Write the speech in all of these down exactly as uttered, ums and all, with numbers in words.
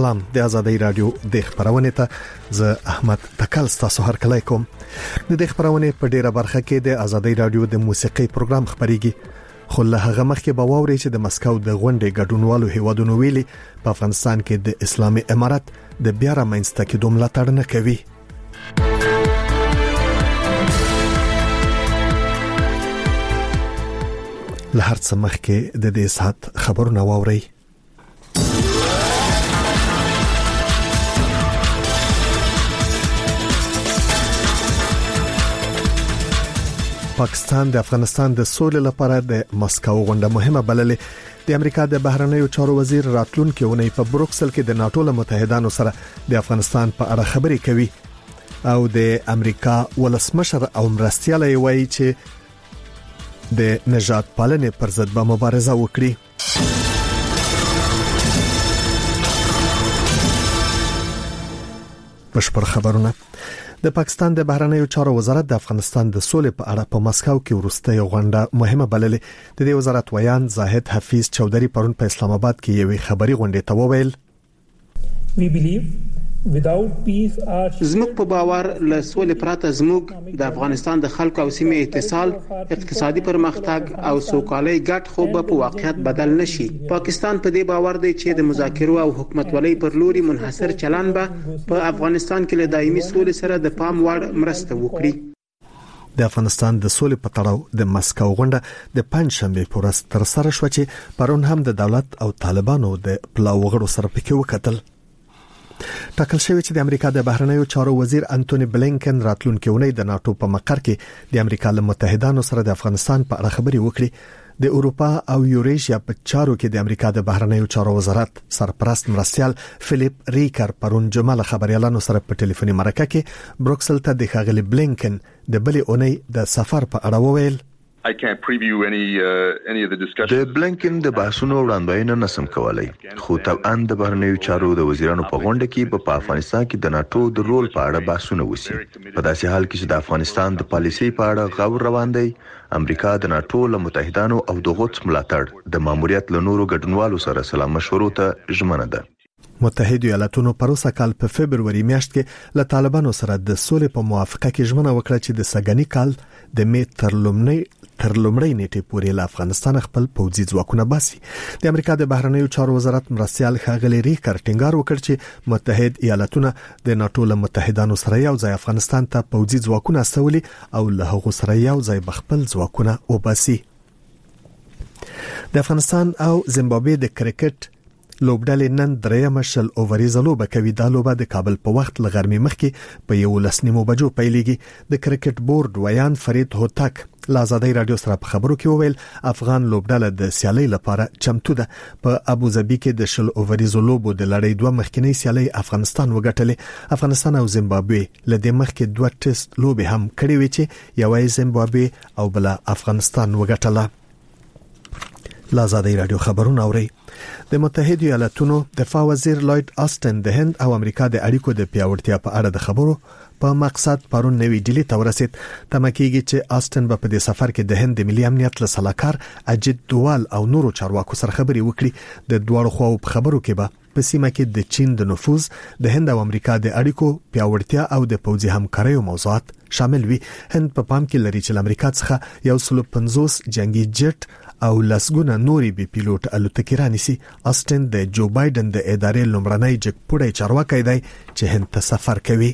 سلام د آزادۍ رادیو د خبرونه ته ز احمد تکل تاسو هر کله کوم د دې خبرونه په ډیره برخه کې د آزادۍ رادیو د موسیقي پروګرام خبريږي خو له هغه مخکې به واوري چې د مسکو د غونډې ګډونوالو هیوادونو ویلي په افغانستان کې د اسلامي امارات د بیا رامنځته کېدو ملاتړ نه کوي. له هر څه مخکې د دې سات خبرونه واوري. پاکستان د افغانستان د سولې لپاره د مسکو غونډه مهمه بللې. د امریکا د بهرنیو چارو وزیر راتلونکي اونۍ په بروکسل کې د ناتو له متحدانو سره د افغانستان په اړه خبرې کوي او د امریکا ولسمشر او مرستیاله وایي چې د نجات پالنې پر ضد به مبارزه وکړي. بشپړ خبرونه. د پاکستان د بهرنیو چارو وزارت د افغانستان د سولې په اړه په مسکو کې وروستۍ غونډه مهمه بللې. د دې وزارت ویان زاهد حفیظ چودھری پرون په اسلام آباد کې یوې خبري غونډې ته وویل: We believe without peace our زموږ په باور له سولې پرته زموږ د افغانستان د خلکو او سیمې اتصال، اقتصادي پرمختګ او سوکالۍ ګډ خوب په واقعیت بدل نشي. پاکستان په دې باور دی چې د مذاکرو او حکومتولۍ پر لوري منحصر چلن به په افغانستان کې له دایمي سولې سره د پام وړ مرسته وکړي. د افغانستان د سولې په تړاو د مسکو غونډه د پنځشنبه په ورځ تر سره شو چې پرون هم د دولت او طالبانو د پلاو غړو سره پکې وکتل. ټاکل شوی چې د امریکا د بهرنیو چارو وزیر انټونی بلینکن راتلونکي اونۍ د ناتو په مقر کې د امریکا له متحدانو سره د افغانستان په اړه خبرې وکړي. د اروپا او یوریشیا په چارو کې د امریکا د بهرنیو چارو وزارت سرپرست مرستیال فلیپ ریکر پرون جمعه خبريالانو سره په ټلیفوني مرکه کې بروکسل ته د ښاغلي بلینکن د بلې اونۍ د سفر په اړه وویل: I can't preview any uh, any of the discussions. د بلینکن د بحثونو وړاندوینه نسم کولای، خو طبعا د بهرنیو چارو د وزیرانو په غونډه کې په افغانستان کې د ناتو د رول په اړه بحثونه وشي. په داسې حال کې چې د افغانستان د پالیسي په اړه غور روان دی، امریکا د ناتو له متحدانو او د غوڅ ملاتړ د ماموریت له نورو ګډونوالو سره سلام مشورو ته ژمنه ده. متحده ایالاتونو پروسه کال په فبرवरी میاشت کې له طالبانو سره د سولې په موافقه کې ژمنه وکړه چې د سګنی کال د می تر لومړی تر لومړی نیټه پورې له افغانستان خپل پوځي ځواکونه باسي. د امریکا د بهرنیو چارو وزارت مرستیال ښاغلي ریکر ټینګار وکړ چې متحد ایالاتونه د ناتو له متحدانو سره یو ځای افغانستان ته پوځي ځواکونه استولي او له هغو سره یو ځای بخپل ځواکونه وباسي. د افغانستان او زیمبابوې د کرکټ لوبډلې نن درېمه شل اووريزه لوبه کوي. دا لوبه د کابل په وخت لغرمې مخکې په یو لسنیمو بجو پیلېږي. د کرکټ بورډ ویان فرید هوتک له آزادۍ رادیو سره په خبرو کې وویل افغان لوبډله د سیالۍ لپاره چمتو ده. په ابوظبي کې د شل اووريزو لوبو د لړۍ دوه مخکینی سیالۍ افغانستان وګټلې. افغانستان او زیمبابوې له دې مخکې دوه ټیسټ لوبې هم کړې وې چې یوه زیمبابوې او بل افغانستان وګټله. له آزادۍ رادیو خبرونه اوري. د متحده ایالاتونو دفاع وزیر لوید آستن د هند او امریکا د اړیکو د پیاوړتیا په اړه د خبرو په مقصد پرون نوې ډیلی ته ورسید. تمکیږي چې آستن په دې سفر کې د هند د ملي امنیت له سلاکار اجیت دوال او نورو چارواکو سره خبرې وکړي. د دوه خواو په خبرو کې به په سیمه کې د چین د نفوذ، د هند او امریکا د اړیکو پیاوړتیا او د پوځي همکاریو موضوعات شامل وي. هند په پام کې لري چې امریکا څخه یو سل پنځوس جنگي جټ او لسګونه نوري بي پیلوټ الوتکې رانیسي. آستن د جو بایدن د ادارې لومړنی جګپوړی چارواکي دی چې هند ته سفر کوي.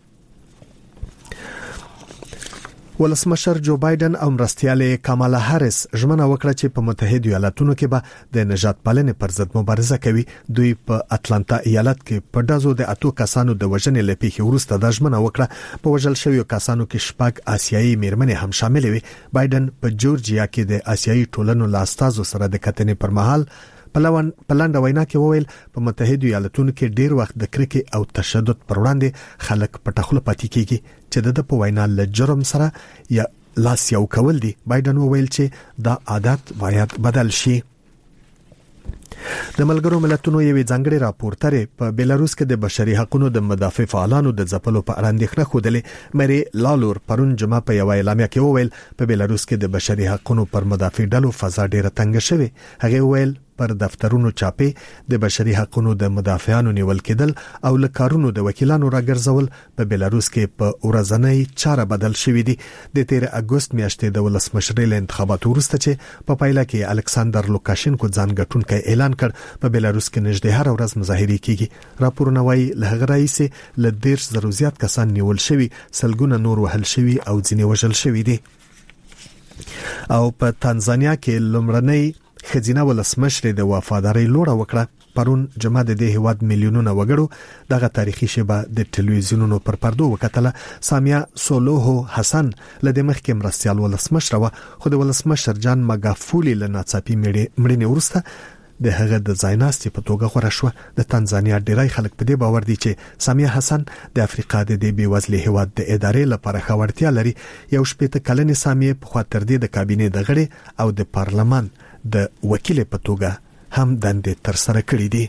ولسمشر جو بایدن او مرستیاله کامالا هریس ژمنه وکړه چې په متحده ایالاتونو کې به د نجات پالنې پر ضد مبارزه کوي. دوی په اتلانتا ایالت کې په دازو د اتو کسانو د وژنې لپاره وروسته د ژمنه وکړه. په وژل شویو کسانو کې شپږ آسیایي میرمنې هم شامل وي. بایدن په جورجیا کې د آسیایي ټولنو له استازو سره د کتنې پر مهال پلوان پلانډ وینا کې وویل په متحده ایالاتونو کې ډیر وخت د کرکې او تشدد پر وړاندې خلک پټخله پاتې کیږي چې د په وینا له جرم سره یا لاس یو کول دي. بایدن وویل چې دا عادت باید بدل شي. د ملګرو ملتونو یوې ځانګړي راپورټرې په بیلاروس کې د بشري حقوقو د مدافع فعالانو د ځپلو په اړه اندېښنه خوده. مری لالور پرون جمعه په یو اعلامیه کې وویل په بیلاروس کې د بشري حقوقو پر مدافع ډلو فضا ډیره تنګ شوه. هغه وویل پر دفترونو چاپې د بشري حقوقو د مدافعانو نیول کېدل او له کارونو د وکیلانو راګرځول په بلاروس کې په ورځنۍ چاره بدل شوې دي. د تیر اگست میاشتې د ولسمشرۍ له انتخاباتو وروسته چې په پایله کې الکساندر لوکاشینکو ځان ګټونکی اعلان کړ، په بلاروس کې نږدې هر ورځ مظاهرې کیږي. راپورونه وايي له هغه راځي ل ډیر زرو زیات کسان نیول شوي، سلګونه نور وهل شوي او ځینې وژل شوي دي. او په تانزانیا کې لومړنۍ خزینه ولسمشر د وفاداری لوړه وکړه. پرون جمعه د دې هیواد میلیونونه وګړو دغه تاریخي شیبه د ټلویزیونونو پر پردو وکتله. سامیا سولوهو حسن لدې مخکې مرستيال ولسمشر و، خو د ولسمشر جان ماګافولي له ناڅاپي مړینې وروسته د هغه د ځایناستي په توګه غوړه شو. د تانزانیا ډیری خلک په دې باور دي چې سامیا حسن د افریقا د دې بیوزلي هیواد د ادارې لپاره خبرتیا لري. یو شپېته کلنې سامیا په خاطر دې د کابینې د غړي او د پارلمان د وکیل په توګه هم دندې تر سره کړې دي.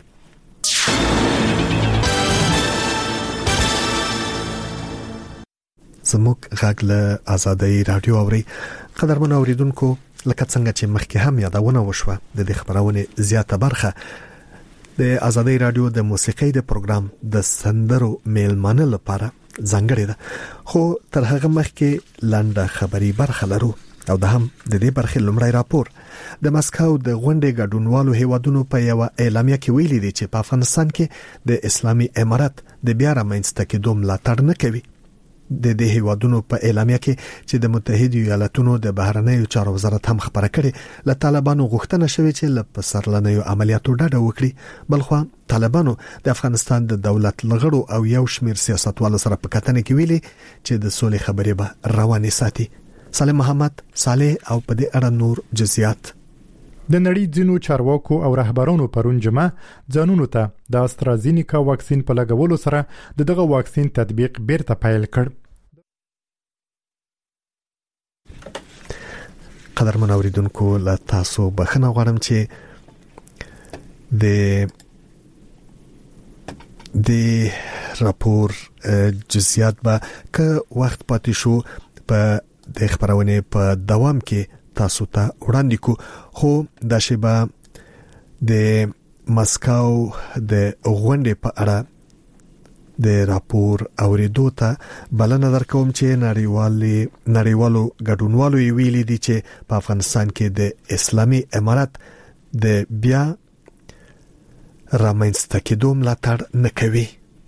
زموږ غږ له آزادۍ رادیو اوري. قدرمن اوریدونکو، لکه څنګه چې مخکې هم یادونه وشوه، د دې خبرونه زیاته برخه د آزادۍ رادیو د موسیقۍ د پروګرام د سندرو میلمانه لپاره ځانګړې ده. خو تر هغه مخکې لنډه خبري برخه لرو او د هم د دې برخې لومړی راپور. د مسکو د غونډې ګډونوالو هیوادونو په یو اعلامیه کې ویلي دي چې په افغانستان کې د اسلامي امارت د بیا رامنځته کېدو ملاتړ نه کوي. د دې هیوادونو په اعلامیه کې چې د متحده ایالاتونو د بهرنیو چارو وزارت هم خبره کړې، له طالبانو غوښتنه شوې چې له پسرلنیو عملیاتو ډډه وکړي. بلخو طالبانو د افغانستان د دولت لغړو او یو شمیر سیاستوالو سره په کتنه کې ویلي چې د سولې خبرې به روانې ساتي. سالم محمد صالح او په دې اړه نور جزئیات. د نړۍ ځینو چارواکو او رهبرانو پرون جمعه ځانونو ته د استرازینیکا واکسین په لګولو سره د دغه واکسین تطبیق بیرته پیل کړ. قدرمن اوریدونکو، له تاسو بخښنه غواړم چې د د راپور جزئیات به که وخت پاتې شو په د خبرونه په دوام کې تاسو ته وړاندې کو. خو د شیبه د مسکو د غونډې په اړه د راپور اوریدو ته بلنه درکوم چې نړیوالي نړیوالو ګډونوالو ویلي دي چې په افغانستان کې د اسلامي امارت د بیا رامنځته کېدو ملاتړ نه کوي.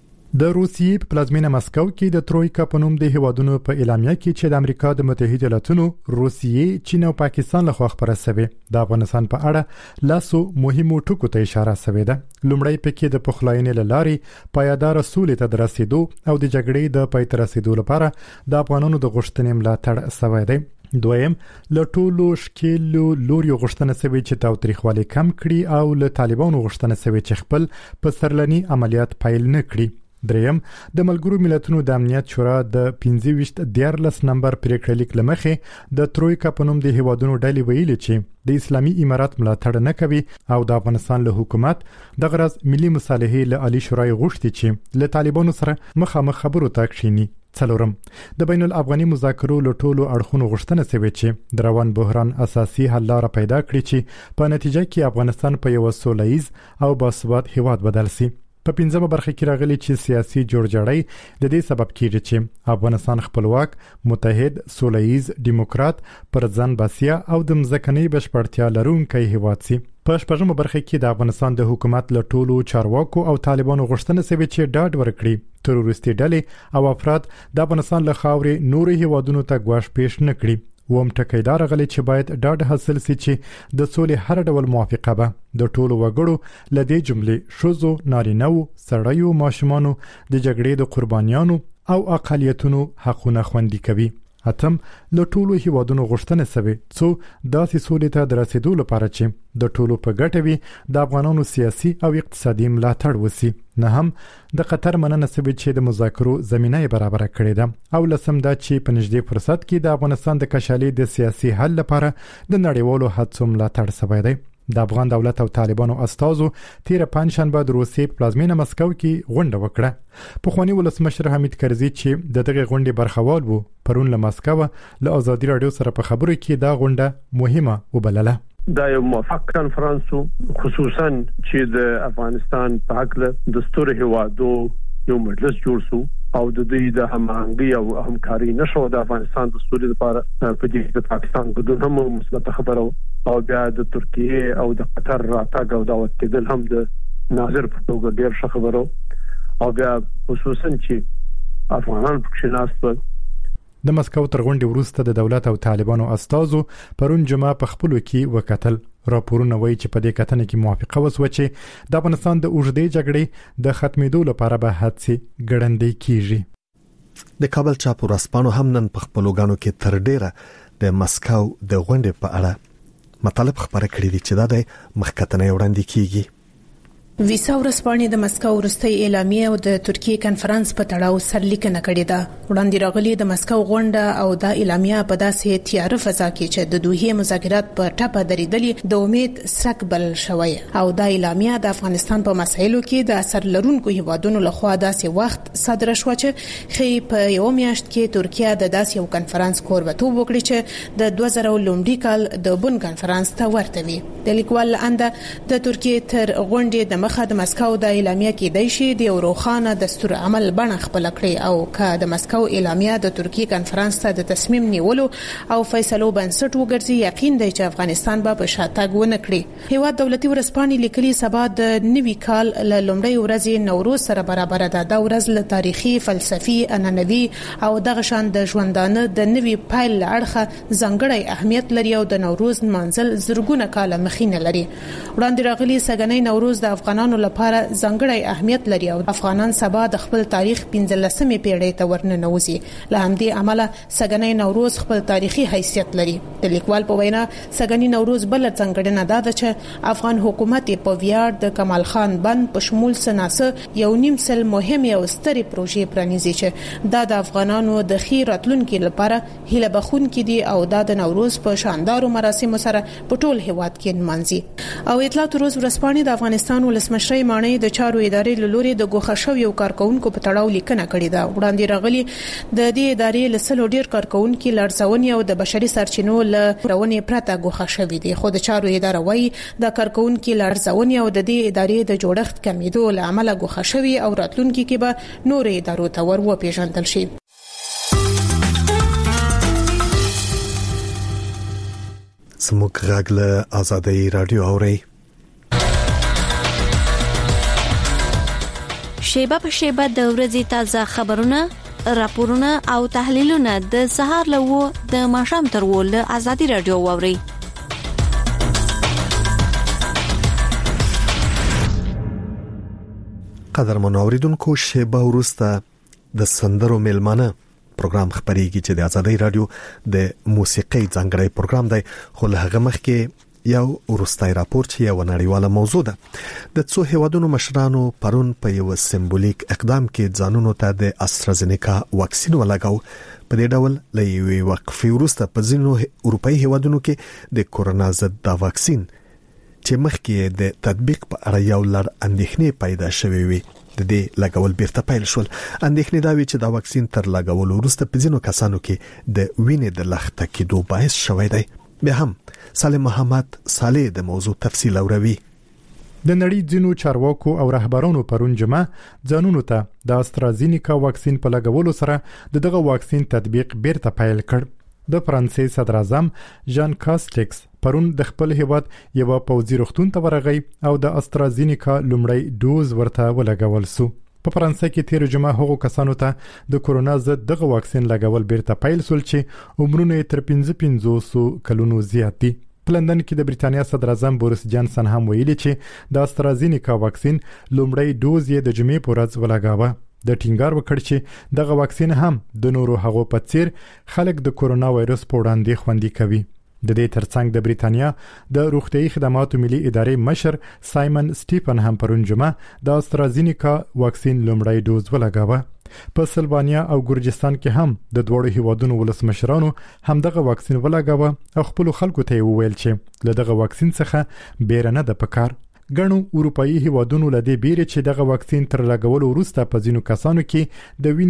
د روسیې په پلازمینه مسکو کې د ترویکا په نوم د هیوادونو په اعلامیه کې چې د امریکا د متحده ایالاتونو، روسیې، چین او پاکستان لخوا خبره شوې د افغانستان په اړه لاسو مهمو ټکو ته اشاره شوې ده. لومړی پکې د پخلاینې لارې پایدار سولې ته رسیدو او د جګړې د پای ته رسیدو لپاره د افغانانو د غوښتنې ملاتړ شوی دی. دویم، له ټولو شکلو لوري غوښتنه شوی چې تاوتریخوالی کم کړي او له طالبانو غوښتنه شوی چې خپل پسرلني عملیات پیل نه کړي. دریم، د ملګرو ملتونو د امنیت شورا د پنځه ویشت دیارلس نمبر پریکړه لیک لمخې د ترویکا په نوم د هیوادونو ډلې ویلي چې د اسلامي امارت ملاتړ نه کوي او د افغانستان له حکومت د غرض ملي مصالحې له عالی شورای غوښتي چې له طالبانو سره مخامخ خبرو ته کښیني. څلورم، د بین الافغاني مذاکرو له ټولو اړخونو غوښتنه شوې چې د روان بحران اساسي حل لاره پیدا کړي چې په نتیجه کې افغانستان په یو سولهییز او باثبات هیواد بدل شي. په پنځمه برخه کې راغلي چې سیاسي جوړجاړی د دې سبب کیږي چې افغانستان خپلواک، متحد، سولهییز، ډیموکرات، پرځان باسیا او د مځکنۍ بشپړتیا لرونکی هیواد شي. په شپږمه برخه کې د افغانستان د حکومت له ټولو چارواکو او طالبانو غوښتنه شوې چې ډاډ ورکړي تروریستي ډلې او افراد د افغانستان له خاورې نورو هیوادونو ته ګواښ پیښ نه کړي. ووم ټکی دا راغلی چې باید ډاډ حاصل شي چې د سولې هر ډول موافقه به د ټولو وګړو له دې جملې ښځو، نارینه‌و، سړیو، ماشومانو، د جګړې د قربانیانو او اقلیتونو حقونه خوندي کوي. اتم، له ټولو هیوادونو غوښتنه شوې څو داسې سولې ته د رسیدو لپاره چې د ټولو په ګټه وي د افغانانو سیاسي او اقتصادي ملاتړ وشي. نه هم د قطر مننه شوې چې د مذاکرو زمینه برابر کړې ده. او لسم دا چې په نږدې فرصت کې د افغانستان د کشالي د سیاسي حل لپاره د نړیوالو هڅو ملاتړ شوی دی. د افغان دولت او طالبانو استازو تیر پنځشنبه د روسیې په پلازمینه مسکو کې غونډه وکړه. پخوانی ولسمشر حمید کرزي چې د دغه غونډې برخوال وو، پرون له مسکو له آزادۍ رادیو سره په خبرو کې دا غونډه مهمه وبلله. دا یو موافق کانفرنس خصوصا چې د افغانستان په حق له دستور هوادو یو مجلس جوړ شو او د دې د همغږي او همکاري نشو د افغانستان د سولې لپاره په دې د پاکستان بدون هم مثبت خبره او بیا د ترکیه او د قطر راتګ او دعوت کېدل هم د ناظر په توګه ډیر ښه خبره او بیا خصوصا چې افغانان پکې ناست د مسکو تر غونډې وروسته د دولت او طالبانو استازو پرون جمعه په خپلو کې وکتل. راپورونه وایي چې په دې کتنه کې موافقه وسوه چې د افغانستان د اوږدې جګړې د ختمېدو لپاره به هڅې ګړندۍ کیږي. د کابل چاپ ورځپاڼو هم نن په خپلو غانو کې تر ډیره د مسکو د غونډې په اړه مطالب خبره کړې دي چې دا د مخکتنې وړاندې کیږي. ویسا ورځپاڼې د مسکو وروستۍ اعلامیه او د ترکیه کانفرنس په تړاو سرلیکنه کړې ده. وړاندې راغلي د مسکو غونډه او د اعلامیه په داسې تیار فضا کې چې د دوه مذاکرات په ټاپه درېدلې د امید سرک بل شوی او د اعلامیه د افغانستان په مسایلو کې د اثر لرونکو هیوادونو لخوا داسې وخت صادره شو چې خې په یو میاشت کې ترکیه د داسې یو کانفرنس کوربتوب وکړي چې د دوه زره لومړي کال د بن کانفرنس ته ورته وي. د لیکوال انده د ترکیه تر غونډې د مخه د مسکو د اعلامیه کې د شي د روخانه دستور عمل بڼه خپل کړی او که د مسکو اعلامیه د ترکیه کانفرنس ته د تصمیم نیولو او فیصلو بنسټ وګرځي یقین دی چې افغانستان به په شاتګ ونه کړي. هیواد دولتي ورځپاڼې لیکلي سبا د نوي کال له لومړۍ ورځې نوروز سره برابر ده. د ورځ له تاریخي فلسفي عنعنوي او دغه شان د ژوندانه د نوي پایل اړخه ځانګړی اهمیت لري او د نوروز منځل زرګونه کاله مخینه لري. وړاندې راغلي سګنۍ نوروز د افغانانو لپاره ځانګړی اهمیت لري او افغانان سبا د خپل تاریخ پنځلسمې پیړۍ ته ورننوځي. له همدې امله سګنۍ نوروز خپل تاریخي حیثیت لري. د لیکوال په وینا سګنۍ نوروز بل څنګهډنه ده چې افغان حکومت په ویاړ د کمال خان بند په شمول سناسه یو نیم سل مهمه او سترې پروژې پرانیزي چې دا د افغانانو د خیر راتلونکو لپاره هیله بخونکې دي او دا د نوروز په شاندارو مراسمو سره په ټول هیواد کې نمانځي. او اطلاعات روز ورځپاڼې د افغانستان ولسمشر مانی د چارو ادارې له لوري د ګوښه شویو کارکونکو په تړاو لیکنه کړې ده. وړاندې راغلي د دې ادارې له سلو ډیر کارکونکو لړزونې او د بشري سرچینو له رونې پرته ګوښه شوې دي. خو د چارو اداره وايي د کارکونکو لړزونې او د دې ادارې د جوړښت کمیدو له امله ګوښه شوې او راتلونکي کې به نور ادارو ته ور وپیژندل شي. سموږ غږ له آزادۍ رادیو اوري. شیبه په شیبه د ورځې تازه خبرونه، راپورونه او تحلیلونه د سهار له و د ماښام تر و له آزادۍ رادیو اوري. قدرمن اوریدونکو، شیبه وروسته د سندرو میلمانه پروګرام خبرېږي چې د آزادۍ رادیو د موسیقي ځانګړی پروګرام دی. خو له هغه مخکې یو ورستای راپور چې یو نړیواله موضوع ده. د څو هیوادونو مشرانو پرون په یو سمبولیک اقدام کې ځانونو ته د استرازینیکا واکسین ولګاو. په دې ډول له یوې وقفې وروسته په ځینو اروپایي هیوادونو کې د کورونا ضد د واکسین چې مخکې د تطبیق په اړه یو لړ اندېښنې پیدا شوې وي د دې لګول بیرته پیل شول. اندېښنې دا وی چې دا واکسین تر لګولو وروسته په ځینو کسانو کې د وینې د لخته کېدو باعث شوی دی. بیا هم سالم محمد صالح د موضوع تفصیل اوروي. د نړۍ ځینو چارواکو او رهبرانو پرون جمعه ځانونو ته د استرازینیکا واکسین په لګولو سره د دغه واکسین تطبیق بیرته پیل کړ. د فرانسې صدر اعظم ژان کاسټکس پرون د خپل هیواد یو پوځي روغتون ته ورغی او د استرازینیکا لومړی ډوز ورته ولګول سو. په فرانسې کې تیر جمعه هغو کسانو ته د کورونا ضد دغه واکسین لګول بیرته پیل سول چې عمرونه تر پنځه پنځوس کلونو زیات دي. په لندن کې د بریتانیا صدر اعظم بوریس جانسن هم ویلي چې د استرازینیکا واکسین لومړی ډوز یې د جمعې په ورځ ولګاوه. د ټینګار وکړ چې دغه واکسین هم د نورو هغو په څیر خلک د کورونا وایرس په وړاندې خوندي کوي. د دې ترڅنګ د بریتانیا د روغتیايي خدماتو ملي ادارې مشر سایمن سټیفن هم پرون جمعه د استرازینیکا واکسین لومړی ډوز ولګاوه. په سلوانیا او ګورجستان کې هم د دوړو هیوادونو ولسمشرانو هم دغه واکسین ولګاوه او خپل خلکو ته وویل چې له دغه واکسین څخه بیرنه د پکار. ګڼو اروپایي هیوادونو لدې بیره چې دغه واکسین تر لګولو وروسته په ځینو کسانو کې د